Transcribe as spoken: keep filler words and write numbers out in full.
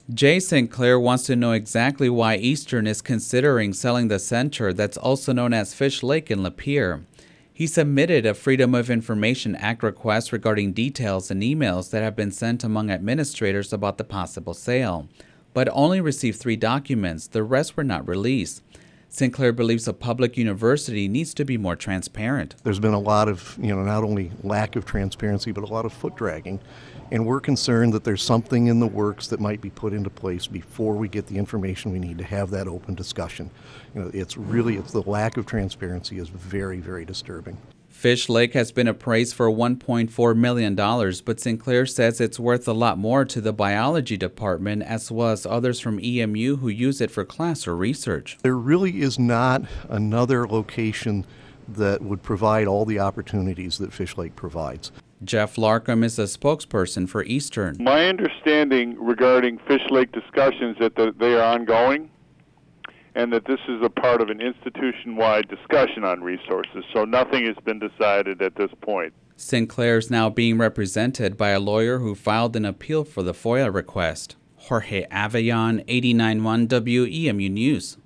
Jay Sinclair wants to know exactly why Eastern is considering selling the center that's also known as Fish Lake in Lapeer. He submitted a Freedom of Information Act request regarding details and emails that have been sent among administrators about the possible sale, but only received three documents. The rest were not released. Sinclair believes a public university needs to be more transparent. There's been a lot of, you know, not only lack of transparency, but a lot of foot dragging. And we're concerned that there's something in the works that might be put into place before we get the information we need to have that open discussion. You know, it's really, it's the lack of transparency is very, very disturbing. Fish Lake has been appraised for one point four million dollars, but Sinclair says it's worth a lot more to the biology department as well as others from E M U who use it for class or research. There really is not another location that would provide all the opportunities that Fish Lake provides. Jeff Larkham is a spokesperson for Eastern. My understanding regarding Fish Lake discussions is that the, they are ongoing and that this is a part of an institution-wide discussion on resources, so nothing has been decided at this point. Sinclair is now being represented by a lawyer who filed an appeal for the FOIA request. Jorge Avellon, eighty-nine point one W E M U News.